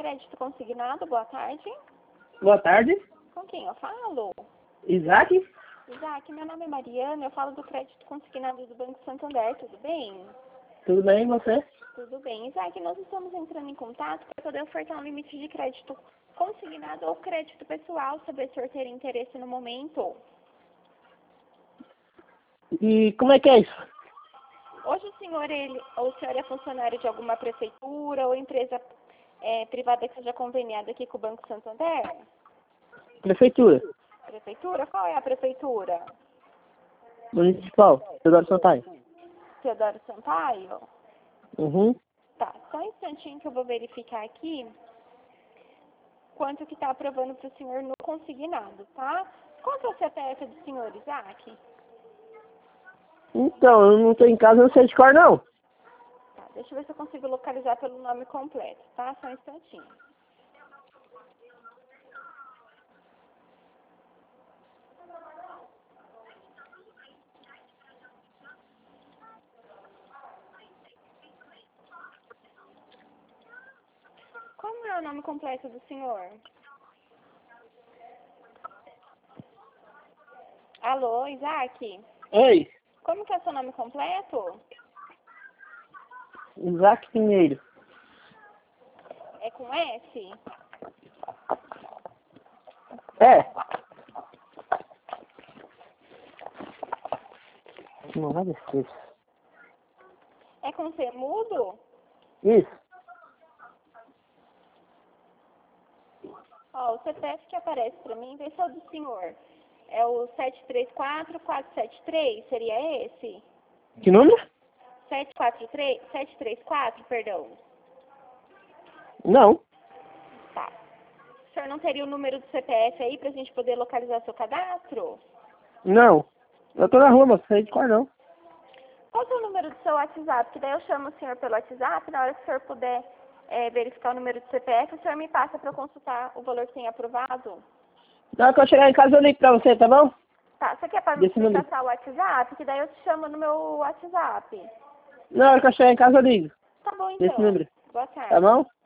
crédito consignado, boa tarde. Boa tarde. Com quem eu falo? Isaac? Isaac, meu nome é Mariana, eu falo do crédito consignado do Banco Santander, tudo bem? Tudo bem, e você? Tudo bem. Isaac, nós estamos entrando em contato para poder ofertar um limite de crédito consignado ou crédito pessoal, saber se o senhor ter interesse no momento. E como é que é isso? Hoje o senhor é funcionário de alguma prefeitura ou empresa privada que seja conveniada aqui com o Banco Santander? Prefeitura. Prefeitura? Qual é a prefeitura? Municipal. Teodoro Sampaio. Teodoro Sampaio? Uhum. Tá, só um instantinho que eu vou verificar aqui quanto que está aprovando para o senhor no consignado, tá? Qual que é o CPF do senhor, Isaac? Então, eu não tô em casa, não sei de cor, não. Tá, deixa eu ver se eu consigo localizar pelo nome completo, tá? Só um instantinho. Como é o nome completo do senhor? Alô, Isaac? Oi, Como que é o seu nome completo? Isaac Pinheiro. É com S? É. Não vai descer. É com C mudo? Isso. Ó, o CPF que aparece para mim, vê se é o do senhor. É o 734-473, seria esse? Que número? 734, perdão. Não. Tá. O senhor não teria o número do CPF aí pra gente poder localizar seu cadastro? Não. Eu tô na rua, mas não sei de cor, não. Qual é o número do seu WhatsApp? Que daí eu chamo o senhor pelo WhatsApp, na hora que o senhor puder verificar o número do CPF, o senhor me passa para eu consultar o valor que tem aprovado. Na hora que eu chegar em casa, eu ligo pra você, tá bom? Tá, você quer para me Desse número. passar o WhatsApp? Que daí eu te chamo no meu WhatsApp. Na hora que eu chegar em casa, eu ligo. Tá bom Desse então. número. Boa tarde. Tá bom?